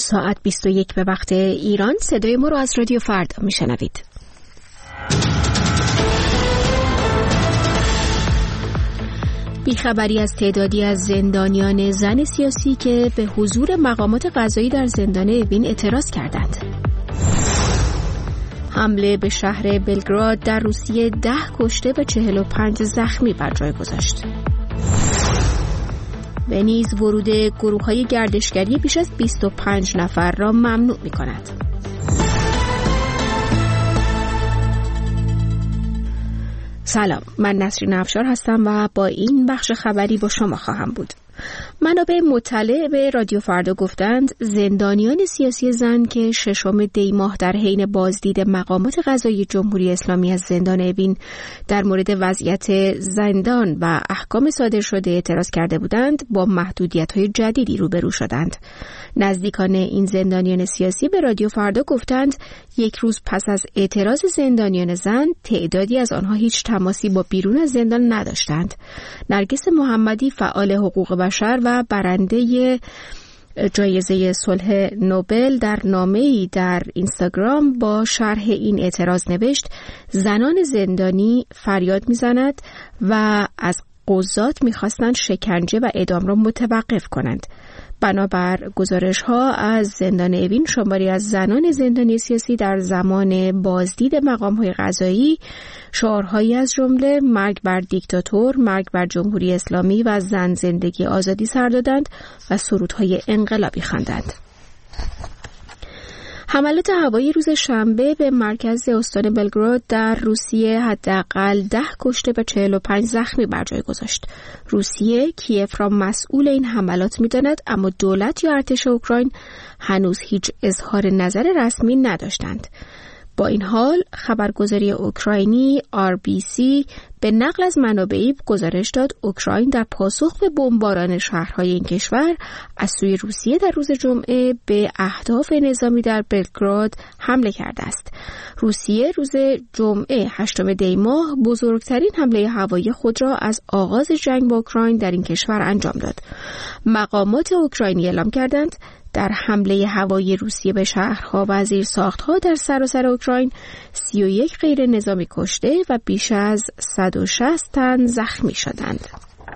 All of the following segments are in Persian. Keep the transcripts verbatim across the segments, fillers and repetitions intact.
ساعت بیست و یک به وقت ایران. صدای ما رو از رادیو فردا میشنوید. بیخبری از تعدادی از زندانیان زن سیاسی که به حضور مقامات قضایی در زندان اوین اعتراض کردند. حمله به شهر بلگراد در روسیه ده کشته و چهل و پنج زخمی بر جای گذاشت. ونیز ورود گروه‌های گردشگری بیش از بیست و پنج نفر را ممنوع می‌کند. سلام، من نسرین افشار هستم و با این بخش خبری با شما خواهم بود. منابع مطلع به رادیو فردا گفتند زندانیان سیاسی زن که ششم دی ماه در حین بازدید مقامات قضایی جمهوری اسلامی از زندان اوین در مورد وضعیت زندان و احکام صادر شده اعتراض کرده بودند، با محدودیت‌های جدیدی روبرو شدند. نزدیکان این زندانیان سیاسی به رادیو فردا گفتند یک روز پس از اعتراض زندانیان زن، تعدادی از آنها هیچ تماسی با بیرون از زندان نداشتند. نرگس محمدی، فعال حقوق بشر و برنده جایزه صلح نوبل، در نامه‌ای در اینستاگرام با شرح این اعتراض نوشت: زنان زندانی فریاد می‌زنند و از قضات می‌خواستند شکنجه و اعدام را متوقف کنند. بنابر گزارش‌ها از زندان اوین، شماری از زنان زندانی سیاسی در زمان بازدید مقام‌های قضایی شعارهایی از جمله مرگ بر دیکتاتور، مرگ بر جمهوری اسلامی و زن زندگی آزادی سر دادند و سرودهای انقلابی خواندند. حملات هوایی روز شنبه به مرکز استان بلگراد در روسیه حداقل ده کشته و چهل و پنج زخمی بر جای گذاشت. روسیه کیف را مسئول این حملات می‌داند، اما دولت یا ارتش اوکراین هنوز هیچ اظهار نظر رسمی نداشتند. با این حال خبرگزاری اوکراینی آر بی سی به نقل از منابعی گزارش داد اوکراین در پاسخ به بمباران شهرهای این کشور از سوی روسیه در روز جمعه به اهداف نظامی در بلگراد حمله کرده است. روسیه روز جمعه هشتم دی ماه بزرگترین حمله هوایی خود را از آغاز جنگ با اوکراین در این کشور انجام داد. مقامات اوکراینی اعلام کردند در حمله هوایی روسیه به شهرها و زیرساخت‌ها در سراسر اوکراین سی و یک غیر نظامی کشته و بیش از صد و شصت تن زخمی شدند.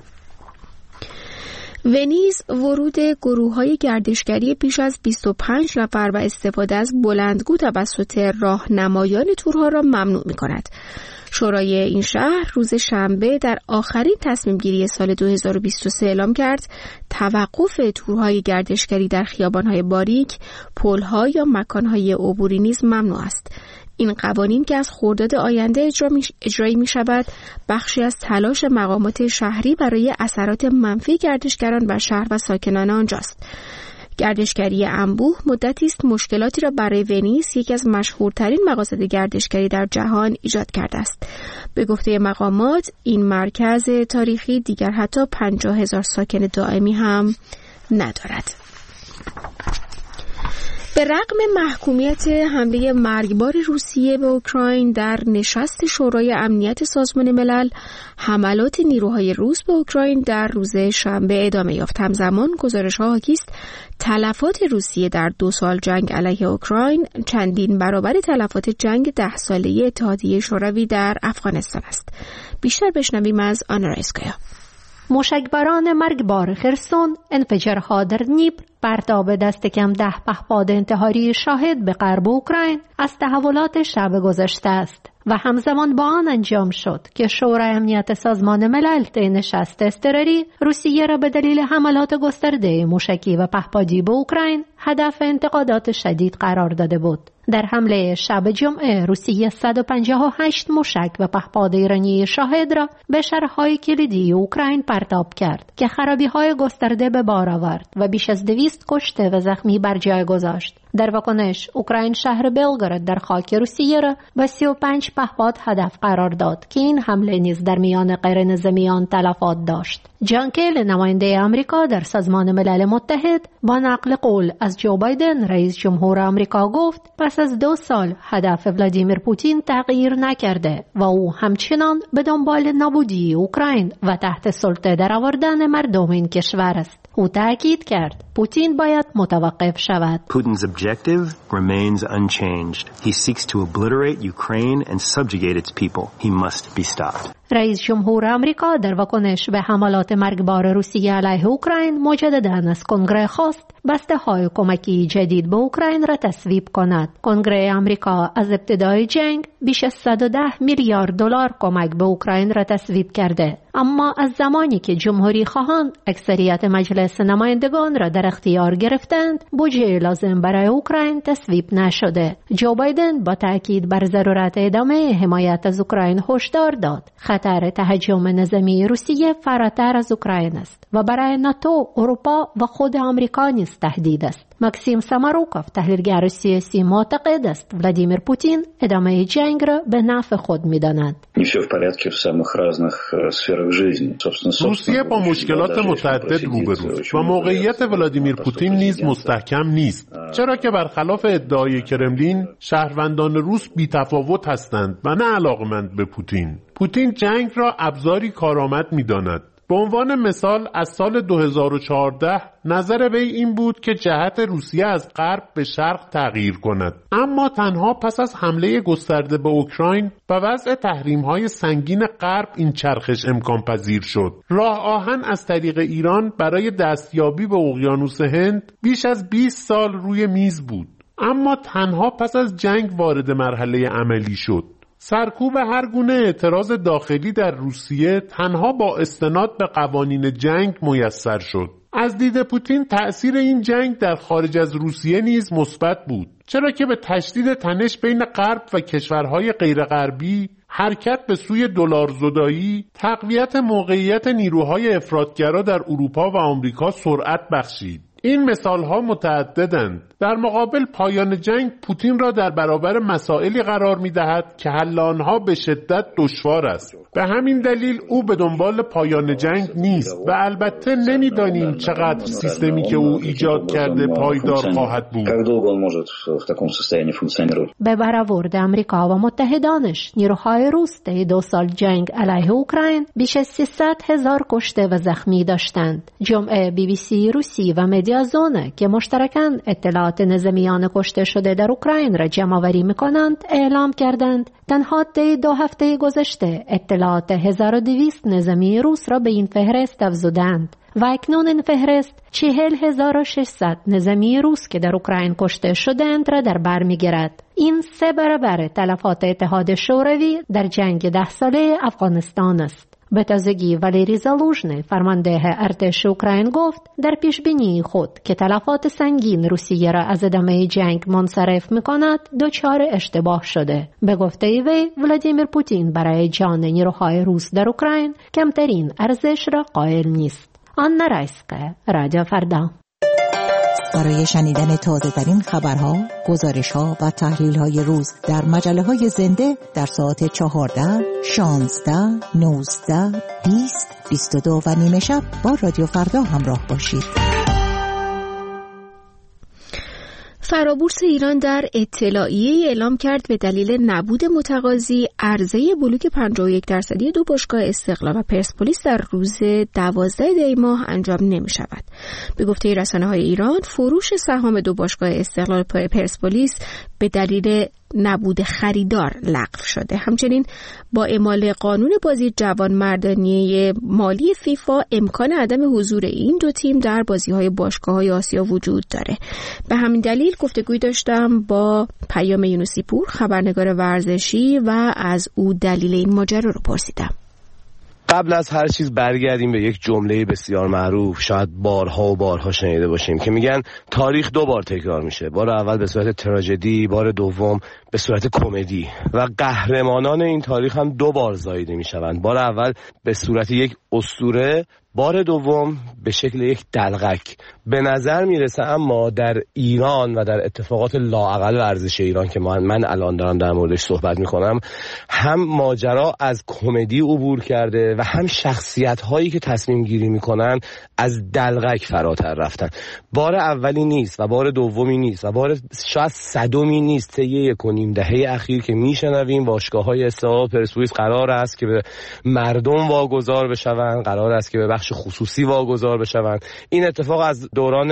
ونیز ورود گروه‌های گردشگری بیش از بیست و پنج نفر و استفاده از بلندگو توسط راهنمایان تورها را ممنوع می‌کند. شورای این شهر روز شنبه در آخرین تصمیم گیری سال دو هزار و بیست و سه اعلام کرد توقف تورهای گردشگری در خیابان‌های باریک، پل‌ها یا مکان‌های عبوری نیز ممنوع است. این قوانین که از خرداد آینده اجرا می اجرایی می شود، بخشی از تلاش مقامات شهری برای اثرات منفی گردشگران بر شهر و ساکنان آنجاست. گردشگری انبوه مدتی است مشکلاتی را برای ونیز، یکی از مشهورترین مقاصد گردشگری در جهان، ایجاد کرده است. به گفته مقامات این مرکز تاریخی دیگر حتی پنجاه هزار ساکن دائمی هم ندارد. به رغم محکومیت حمله مرگبار روسیه به اوکراین در نشست شورای امنیت سازمان ملل، حملات نیروهای روس به اوکراین در روز شنبه ادامه یافت. همزمان گزارش‌ها حاکی است تلفات روسیه در دو سال جنگ علیه اوکراین چندین برابر تلفات جنگ ده ساله اتحادیه شوروی در افغانستان است. بیشتر بشنویم از آنا رایسکایا. موشکباران مرگبار خرسون، انفجارها در دنیپر، پرتاب دست کم ده پهپاد انتحاری شاهد به غرب اوکراین از تحولات شب گذشته است و همزمان با آن انجام شد که شورای امنیت سازمان ملل طی نشست اضطراری روسیه را به دلیل حملات گسترده موشکی و پهپادی به اوکراین هدف انتقادات شدید قرار داده بود. در حمله شب جمعه روسیه صد و پنجاه و هشت موشک و پهپاد ایرانی شاهد را به شهرهای کلیدی اوکراین پرتاب کرد که خرابی‌های گسترده به بار آورد و بیش از دویست کشته و زخمی بر جای گذاشت. در واکنش اوکراین شهر بلگراد در خاک روسیه را با سی و پنج پهپاد هدف قرار داد که این حمله نیز در میان غیر نظامیان تلفات داشت. جان کیلی، نماینده آمریکا در سازمان ملل متحد، با نقل قول از جو بایدن رئیس جمهور آمریکا گفت پس از دو سال هدف ولادیمیر پوتین تغییر نکرده و او همچنان به دنبال نابودی اوکراین و تحت سلطه درآوردن مردم این کشور است. او تاکید کرد پوتین باید متوقف شود. Putin's objective remains unchanged. He seeks to obliterate Ukraine and subjugate its people. He must be stopped. رئیس جمهور آمریکا در واکنش به حملات مرگبار روسیه علیه اوکراین مجدداً از کنگره خواست بسته های کمکی جدید به اوکراین را تصویب کند. کنگره آمریکا از ابتدای جنگ بیش از صد و ده میلیارد دلار کمک به اوکراین را تصویب کرده، اما از زمانی که جمهوری خواهان اکثریت مجلس نمایندگان را در اختیار گرفتند، بودجه لازم برای اوکراین تصویب نشده. جو بایدن با تاکید بر ضرورت ادامه حمایت از اوکراین هشدار داد خطر تهاجم نظامی روسیه فراتر از اوکراین است و برای ناتو، اروپا و خود آمریکا نیز تهدید است. ماکسیم ساماروکوف، تحلیلگر سیاسی، معتقد است ولادیمیر پوتین ادامه جنگ را به نفع خود می‌داند. روسیه با مشکلات متعدد روبروست و موقعیت ولادیمیر پوتین نیز مستحکم نیست، چرا که برخلاف ادعای کرملین شهروندان روس بی‌تفاوت هستند و نه علاقه‌مند به پوتین. پوتین جنگ را ابزاری کارآمد می‌داند. به عنوان مثال از سال دو هزار و چهارده نظر وی این بود که جهت روسیه از غرب به شرق تغییر کند، اما تنها پس از حمله گسترده به اوکراین و وضع تحریم‌های سنگین غرب این چرخش امکان پذیر شد. راه آهن از طریق ایران برای دستیابی به اقیانوس هند بیش از بیست سال روی میز بود، اما تنها پس از جنگ وارد مرحله عملی شد. سرکوب هر گونه اعتراض داخلی در روسیه تنها با استناد به قوانین جنگ میسر شد. از دید پوتین تأثیر این جنگ در خارج از روسیه نیز مثبت بود، چرا که به تشدید تنش بین غرب و کشورهای غیرغربی، حرکت به سوی دلارزدایی، تقویت موقعیت نیروهای افراطگرا در اروپا و آمریکا سرعت بخشید. این مثالها متعددند. در مقابل پایان جنگ پوتین را در برابر مسائلی قرار می‌دهد که حل آنها به شدت دشوار است. به همین دلیل او به دنبال پایان جنگ نیست و البته نمی‌دانیم چقدر سیستمی که او ایجاد کرده پایدار خواهد بود. به برآورد آمریکا و متحدانش، نیروهای روس طی دو سال جنگ علیه اوکراین بیش از سیصد هزار کشته و زخمی داشتند. جمعه بی بی سی روسی و مدیازونه که مشترکاً اطلاعات نظامیان کشته شده در اوکراین را جمع‌آوری می‌کنند اعلام کردند تنها طی دو هفته گذشته اطلاعات هزار و دویست نظامی روس را به این فهرست افزودند و اکنون این فهرست چهل هزار و ششصد نظامی روس که در اوکراین کشته شدند را در بر می‌گیرد. این سه برابر تلفات اتحاد شوروی در جنگ ده ساله افغانستان است. به تازگی والری زالوژنی، فرمانده ارتش اوکراین، گفت در پیش بینی خود که تلفات سنگین روسیه را از ادامه جنگ منصرف می‌کند دچار اشتباه شده. به گفته وی، ولادیمیر پوتین برای جان نیروهای روس در اوکراین کمترین ارزش را قائل نیست. آنا رایسکا، رادیو فردا. برای شنیدن تازه ترین خبرها، گزارش ها و تحلیل های روز در مجله های زنده در ساعت چهارده، شانزده، نوزده، بیست، بیست و دو و نیمه شب با رادیو فردا همراه باشید. فرابورس ایران در اطلاعیه اعلام کرد به دلیل نبود متقاضی عرضه بلوک پنجاه و یک درصدی دو باشگاه استقلال و پرسپولیس در روز دوازده دی ماه انجام نمی شود. به گفته رسانه‌های ایران، فروش سهام دو باشگاه استقلال و پرسپولیس به دلیل نبود خریدار لغو شده. همچنین با اعمال قانون بازی جوانمردانه مالی فیفا امکان عدم حضور این دو تیم در بازی‌های باشگاه‌های آسیا وجود داره. به همین دلیل گفتگوی داشتم با پیام یونسی پور، خبرنگار ورزشی، و از او دلیل این ماجرا رو پرسیدم. قبل از هر چیز برگردیم به یک جمله بسیار معروف، شاید بارها و بارها شنیده باشیم، که میگن تاریخ دو بار تکرار میشه. بار اول به صورت تراژدی، بار دوم به صورت کمدی، و قهرمانان این تاریخ هم دو بار زاییده میشوند. بار اول به صورت یک اسطوره، بار دوم به شکل یک دلغک. به نظر میرسه اما در ایران و در اتفاقات لااقل ورزش ایران که من, من الان دارم در موردش صحبت میکنم، هم ماجرا از کمدی عبور کرده و هم شخصیت هایی که تصمیم گیری میکنن از دلغک فراتر رفتن. بار اولی نیست و بار دومی نیست و بار شاید صدومی نیست. طی یک و نیم دهه اخیر که میشنویم باشگاه های استقلال پرسپولیس قرار است که به مردم واگذار بشوند، قرار است که به بخش خصوصی واگذار بشوند. این اتفاق از دوران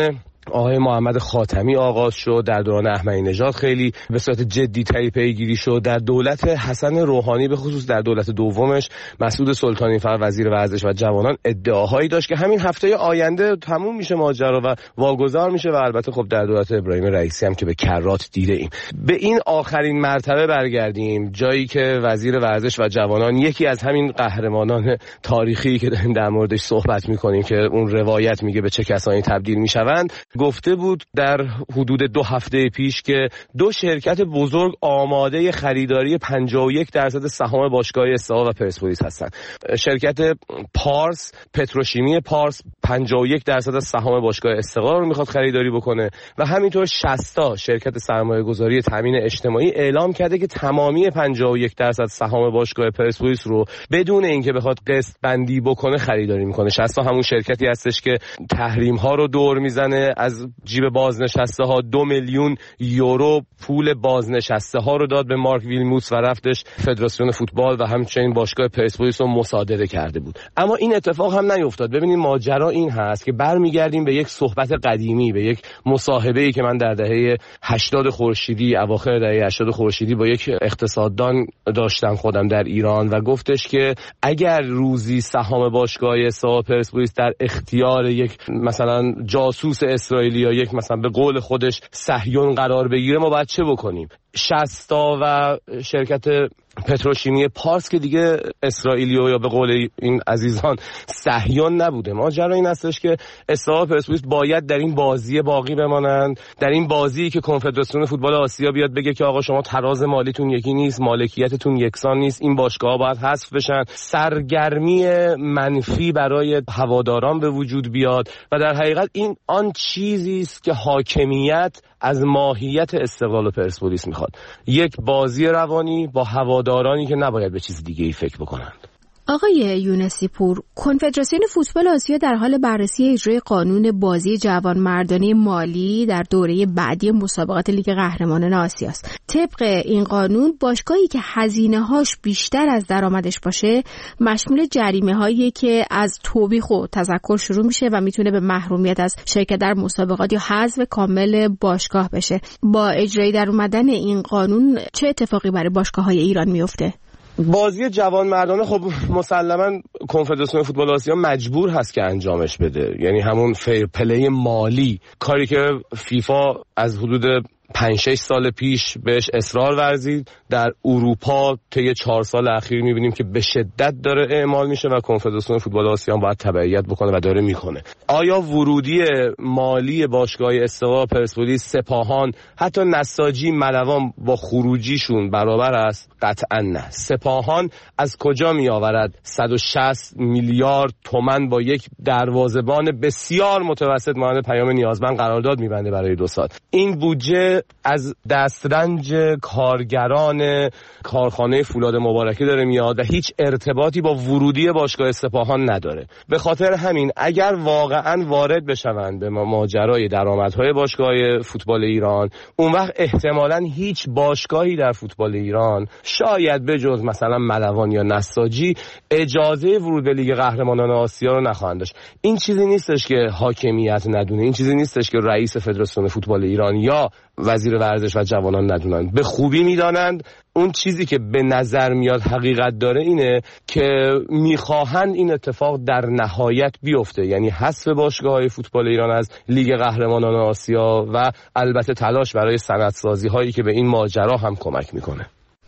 آقای محمد خاتمی آغاز شد، در دوران احمدی نژاد خیلی به صورت جدی تری پیگیری شد، در دولت حسن روحانی به خصوص در دولت دومش مسعود سلطانی فر وزیر ورزش و جوانان ادعاهایی داشت که همین هفته آینده تموم میشه ماجرا و واگذار میشه و البته خب در دولت ابراهیم رئیسی هم که به کرات دیده ایم. به این آخرین مرتبه برگردیم، جایی که وزیر ورزش و جوانان یکی از همین قهرمانان تاریخی که در موردش صحبت میکنیم که اون روایت میگه به چه کسانی تبدیل میشوند، گفته بود در حدود دو هفته پیش که دو شرکت بزرگ آماده خریداری پنجاه و یک درصد سهام باشگاه استقلال و پرسپولیس هستند. شرکت پارس، پتروشیمی پارس پنجاه و یک درصد از سهام باشگاه استقلال رو میخواد خریداری بکنه و همینطور شصتا شرکت سرمایه‌گذاری تامین اجتماعی اعلام کرده که تمامی پنجاه و یک درصد سهام باشگاه پرسپولیس رو بدون اینکه بخواد قسط بندی بکنه خریداری میکنه. شصتا همون شرکتی هستش که تحریم ها رو دور میزنه، از جیب بازنشسته ها دو میلیون یورو پول بازنشسته ها رو داد به مارک ویلموتس و رفتش فدراسیون فوتبال و همچنین باشگاه پرسپولیس رو مصادره کرده بود. اما این اتفاق هم نیفتاد. ببینید ماجرا این هست که برمیگردیم به یک صحبت قدیمی، به یک مصاحبه‌ای که من در دهه هشتاد خورشیدی، اواخر دهه هشتاد خورشیدی با یک اقتصاددان داشتم خودم در ایران و گفتش که اگر روزی سهام باشگاه استقلال پرسپولیس در اختیار یک مثلا جاسوس اسرائیلی یا یک مثلا به قول خودش صهیون قرار بگیره ما باید چه بکنیم؟ شصتا و شرکت پتروشیمی پارس که دیگه اسرائیلیو یا به قول این عزیزان صهیون نبوده. ماجرا این هستش که استقلال پرسپولیس باید در این بازی باقی بمانند، در این بازی که کنفدراسیون فوتبال آسیا بیاد بگه که آقا شما تراز مالیتون یکی نیست، مالکیتتون یکسان نیست، این باشگاه‌ها باید حذف بشن، سرگرمی منفی برای هواداران به وجود بیاد و در حقیقت این آن چیزی است که حاکمیت از ماهیت استقلال پرسپولیس میخواد، یک بازی روانی با هوادارانی که نباید به چیز دیگه ای فکر بکنند. آقای یونسی پور، کنفدراسیون فوتبال آسیا در حال بررسی اجرای قانون بازی جوانمردانه مالی در دوره بعدی مسابقات لیگ قهرمانان آسیا است. طبق این قانون باشگاهی که هزینه‌هاش بیشتر از درآمدش باشه مشمول جریمه‌هایی که از توبیخ و تذکر شروع میشه و میتونه به محرومیت از شرکت در مسابقات یا حذف کامل باشگاه بشه. با اجرای در اومدن این قانون چه اتفاقی برای باشگاه‌های ایران میفته؟ بازی جوان مردانه خب مسلماً کنفدراسیون فوتبال آسیا مجبور هست که انجامش بده، یعنی همون فیر پلی مالی، کاری که فیفا از حدود پنج شش سال پیش بهش اصرار ورزید، در اروپا طی چهار سال اخیر میبینیم که به شدت داره اعمال میشه و کنفدراسیون فوتبال آسیا هم باید تبعیت بکنه و داره میکنه. آیا ورودی مالی باشگاه استقلال پرسپولیس، سپاهان، حتی نساجی، ملوان با خروجیشون برابر است؟ قطعا نه. سپاهان از کجا میآورد صد و شصت میلیارد تومان با یک دروازه‌بان بسیار متوسط مانند پیام نیازمند قرارداد میبنده برای دو سال؟ این بودجه از دسترنج کارگران کارخانه فولاد مبارکی داره میاد و هیچ ارتباطی با ورودی باشگاه سپاهان نداره. به خاطر همین اگر واقعا وارد بشوند به ماجرای درآمدهای باشگاه فوتبال ایران، اون وقت احتمالاً هیچ باشگاهی در فوتبال ایران شاید به جز مثلا ملوان یا نساجی اجازه ورود به لیگ قهرمانان آسیا رو نخواهند داشت. این چیزی نیستش که حاکمیت ندونه، این چیزی نیستش که رئیس فدراسیون فوتبال ایران یا وزیر ورزش و جوانان ندونن. به خوبی میدانند. اون چیزی که به نظر میاد حقیقت داره اینه که میخواهند این اتفاق در نهایت بیفته، یعنی حذف باشگاه‌های فوتبال ایران از لیگ قهرمانان آسیا و البته تلاش برای صنعت‌سازی هایی که به این ماجرا هم کمک میکنه.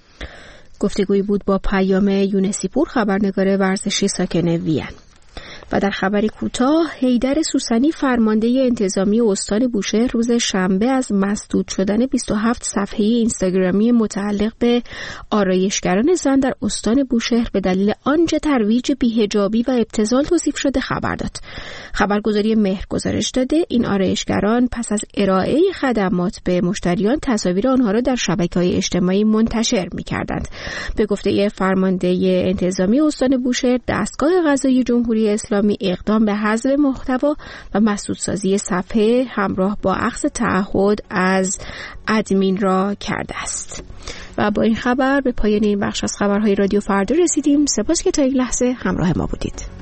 گفتگویی بود با پیام یونسی پور، خبرنگار ورزشی ساکن وین. و در خبری کوتاه، حیدر سوسنی فرمانده انتظامی استان بوشهر روز شنبه از مسدود شدن بیست و هفت صفحه اینستاگرامی متعلق به آرایشگران زن در استان بوشهر به دلیل آنچه ترویج بی‌حجابی و ابتذال توصیف شده خبر داد. خبرگزاری مهر گزارش داده این آرایشگران پس از ارائه خدمات به مشتریان تصاویر آنها را در شبکه‌های اجتماعی منتشر می‌کردند. به گفته فرمانده انتظامی استان بوشهر، دستگاه قضایی جمهوری اسلامی اقدام به حذف محتوا و مسدودسازی صفحه همراه با اخذ تعهد از ادمین را کرده است. و با این خبر به پایان این بخش از خبرهای رادیو فردا رسیدیم. سپاس که تا این لحظه همراه ما بودید.